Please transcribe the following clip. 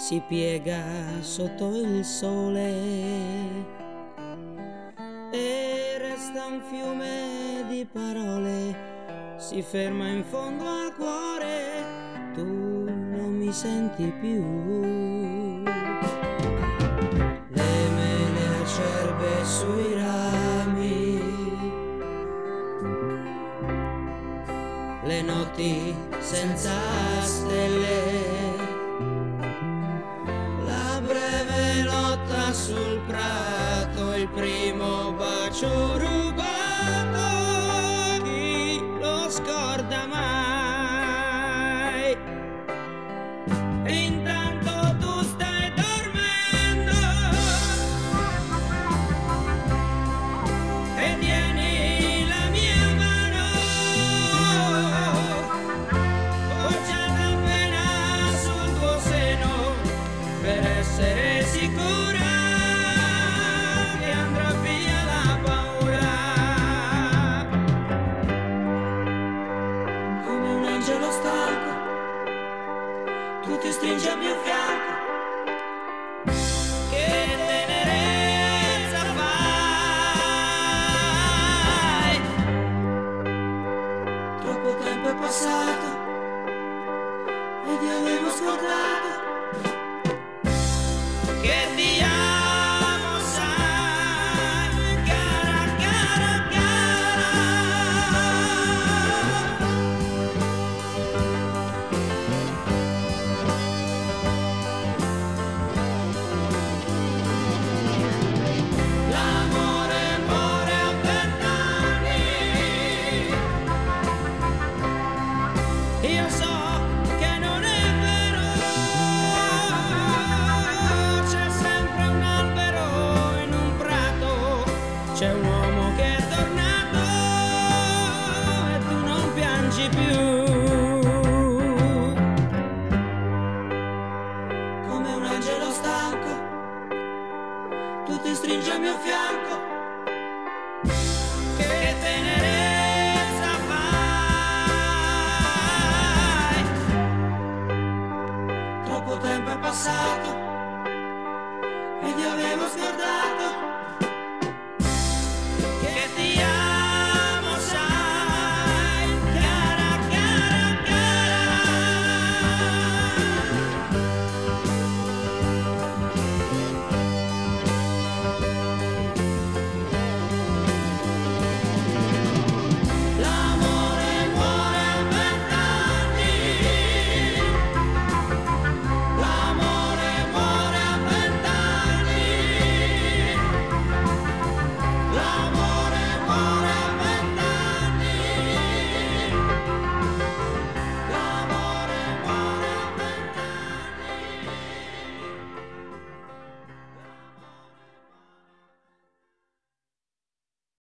si piega sotto il sole e resta un fiume di parole, si ferma in fondo al cuore, tu non mi senti più. Le mele acerbe sui rami, le notti senza stelle, la breve lotta sul prato, il primo bacio rubato, chi lo scorda mai? E intanto tu stai dormendo e tieni la mia mano poggiata appena sul tuo seno, per essere sicura che andrà via la paura. Come un angelo stanco, tu ti stringi al mio fianco. Che tenerezza fai? Troppo tempo è passato e ti avevo scordato. Che ti amo, sai, cara, cara, cara. L'amore muore a 20 anni. Io so che non è vero, c'è sempre un albero in un prato, c'è un uomo che è tornato e tu non piangi più.